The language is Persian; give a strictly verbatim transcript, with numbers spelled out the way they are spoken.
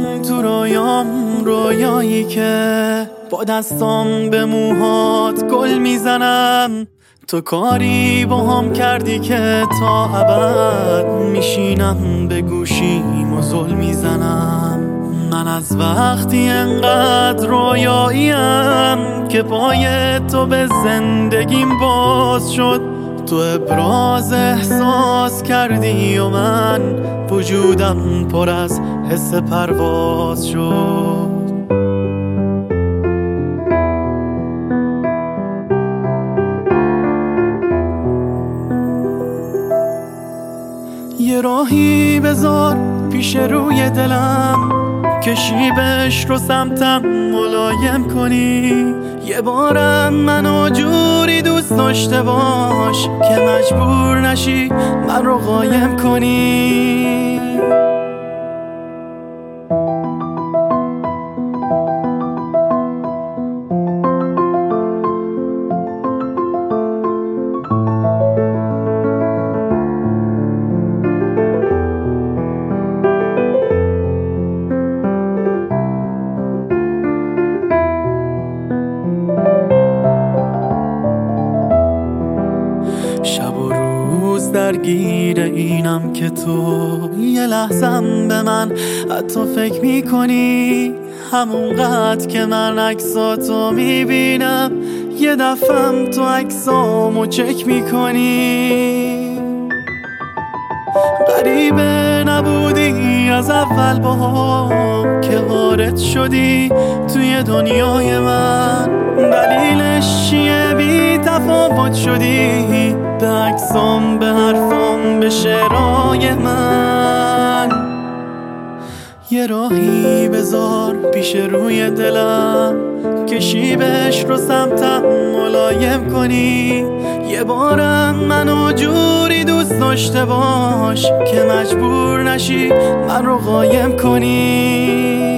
تو رویام، رویایی که با دستام به موهات گل میزنم. تو کاری با هم کردی که تا ابد میشینم به گوشیم و زل میزنم. من از وقتی انقدر رویاییم که پای تو به زندگیم باز شد. تو ابراز احساس کردی و من وجودم پر از حس پرواز شد. یه راهی بذار پیش روی دلم، کشیبش رو سمتم ملایم کنی. یه بارم منو جوری دوست داشته باش که مجبور نشی من رو قایم کنی. شب و روز درگیر اینم که تو یه لحظم به من حتی فکر میکنی. همونقدر که من عکساتو میبینم یه دفعم تو عکسامو چک میکنی. غریبه نبودی از اول با هم که وارد شدی توی دنیای من. دلیلش چیه بی تفاوت شدی به عکسام، به حرفام، به شعرهای من. یه راهی بذار پیش روی دلم، کشیبش رو سمتم ملایم کنی. یه بارم منو جوری دوست داشته باش که مجبور نشی من رو قایم کنی.